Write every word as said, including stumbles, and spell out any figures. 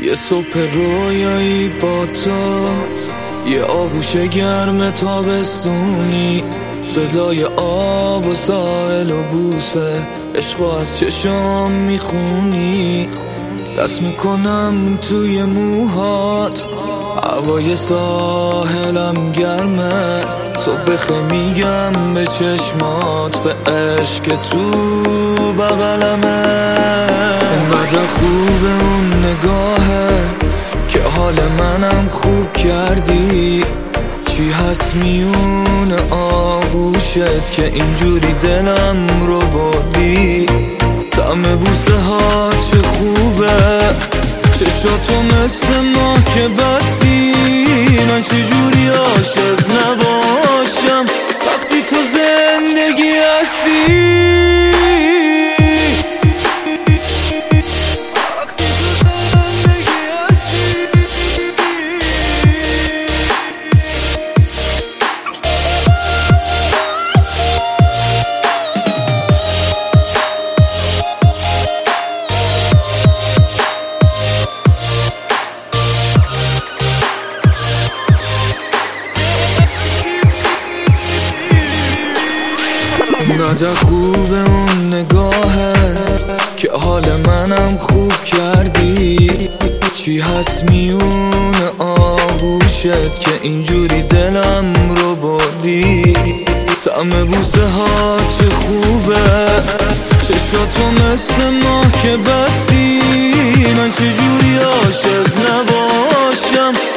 یه صبح رویایی با تو، یه آغوش گرم تابستونی، صدای آب و ساحل و بوسه عشقو از چشام میخونی. دست میکنم توی موهات، هوای ساحلم گرمه، صبح خه میگم به چشمات، به عشق تو بغلمه. اونقدر خوبه اون نگاهه که حال منم خوب کردی. چی هست میون آغوشت که اینجوری دلم رو بردی؟ طعم بوسه ها چه خوبه، چشاتو مثل ماه که بستی. من چجوری عاشق نباشم وقتی تو زندگی هستی؟ اونقدر خوبه اون نگاهه که حال منم خوب کردی. چی هست میون آغوشت که اینجوری دلم رو بردی؟ طعم بوسه ها چه خوبه، چشاتو مثل ماه که بستی. من چجوری عاشق نباشم